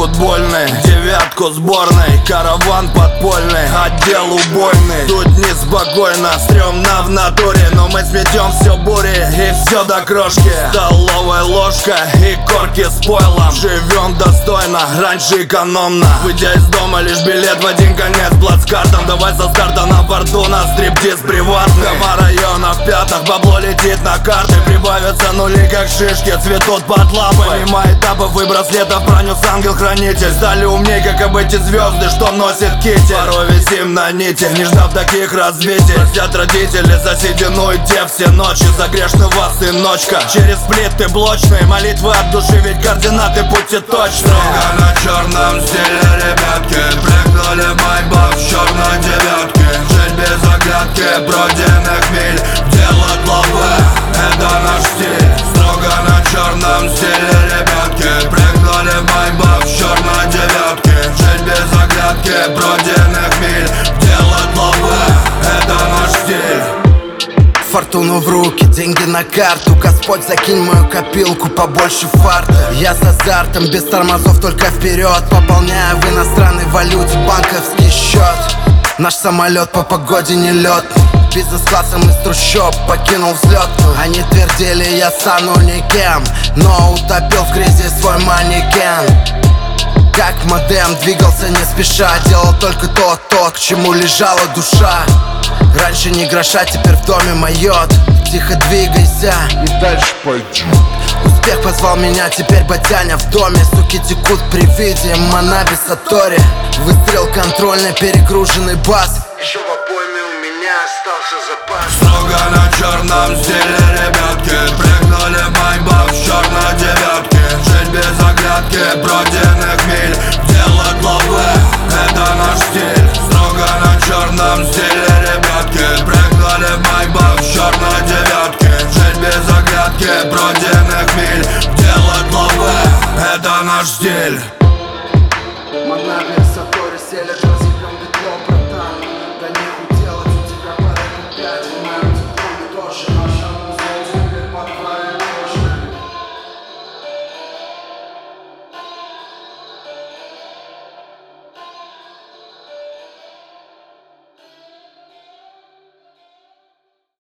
футбольный, девятку сборной, караван подпольный, отдел убойный. Тут неспокойно, стрёмно в натуре, но мы сметем все бури и все до крошки. Столовая ложка и корки с пойлом. Живем достойно, раньше экономно. Выйдя из дома, лишь билет в один конец плацкартом. Давай со старта на борту на стриптиз приватный. Дома района в пятах, бабло летит на карты. Прибавятся нули, как шишки, цветут под лапой. Мимо этапов и браслетов пронес ангел-хранитель. Стали умней, как об эти звезды, что носит китель. Порой висим на нити, не ждав таких развитий. Простят родители за седину и те все ночи. За грешный вас, сыночка, через плиты блочные. Молитвы от души, ведь координаты пути точные. Строго на черном стиле, ребятки, прыгнули в майбах в черной девятке. Жить без оглядки, пройденных миль, делать лавы, это наш стиль. Строго на черном стиле, ребятки, прыгнули в майбах в черной девятке. Жить без оглядки, пройденных миль, делать лавы, это наш стиль. Фортуну в руки, деньги на карту. Господь, закинь мою копилку, побольше фарта. Я с азартом, без тормозов, только вперед. Пополняю в иностранной валюте банковский счет. Наш самолет по погоде не летный. Бизнес-классом из трущоб покинул взлетную. Они твердили, я стану никем, но утопил в грязи свой манекен. Как модем, двигался не спеша. Делал только то, к чему лежала душа. Раньше ни гроша, теперь в доме майот. Тихо двигайся и дальше пойдем. Успех позвал меня, теперь батяня в доме. Суки текут при виде Манаби Сатори. Выстрел контрольный, перегруженный бас. Еще в обойме у меня остался запас. Строго на черном стиле, ребятки, прыгнули в майбах в черной девятке. Жить без оглядки, пройденных миль, делать лавы, это наш стиль. Строго на черном стиле, ребятки, прыгнули в майбах в черной девятке. Жить без оглядки, пройденных миль, делать лавы, это наш стиль.